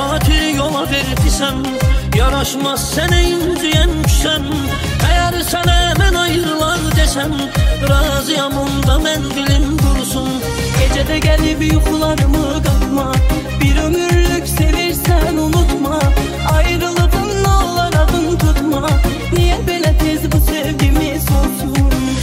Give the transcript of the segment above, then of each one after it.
xatir yola verdisem, yaraşmaz sene inciyem küsem. Eğer sana ben ayrılar desem, razıyam onda men dilim dursun. Gecede gelip yuxularımı katma, bir ömürlük sevirsen unutma. Ayrılığın ne olar adın tutma, niye böyle tez bu sevgimiz olsun?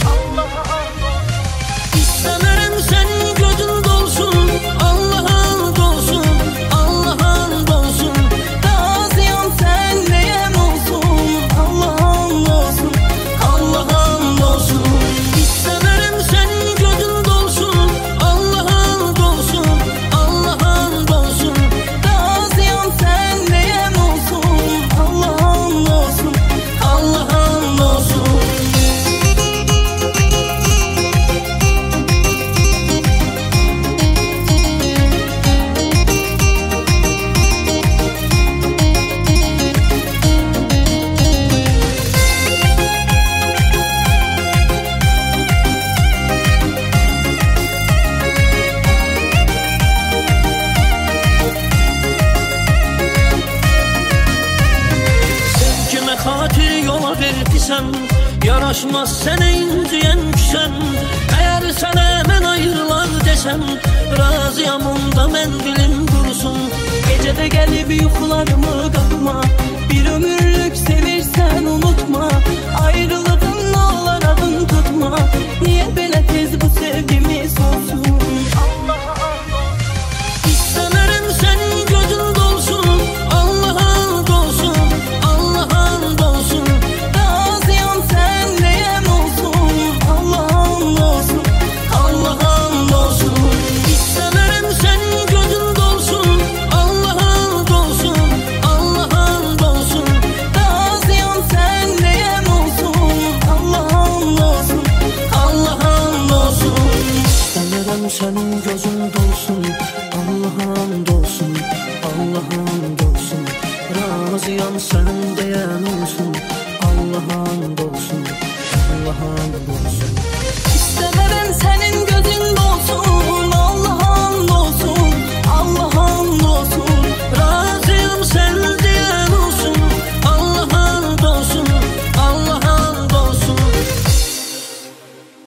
İstemerim senin gözün dolsun, Allah'ın dolsun, Allah'ın dolsun. Razıyam sen neyem olsun, Allah'ın olsun, Allah'ın dolsun. İstemerim senin gözün dolsun, Allah'ın dolsun, Allah'ın dolsun. razıyam sen neyem olsun, Allah'ın olsun, Allah'ın dolsun. Sevgime xatir yola verdisem, yaraşmaz sene inciyem küsem. Eğer sana ben ayrılar desem, razıyam onda men dilim dursun. gecede gelip yuxularımı katma, bir ömürlük sevirsen unutma. Ayrılığın ne olar adın tutma, niye böyle tez bu sevgimiz olsun? İstemerim senin gözün dolsun, Allah'ın dolsun, Allah'ın dolsun. Razıyam sen neyem olsun, Allah'ın olsun, Allah'ın dolsun. İstemerim senin gözün dolsun, Allah'ın dolsun, Allah'ın dolsun. razıyam sen neyem olsun, Allah'ın olsun, Allah'ın dolsun. İstemirəm senin gözün dolsun, Allah'ın dolsun, Allah'ın dolsun. Razıyam sen deyən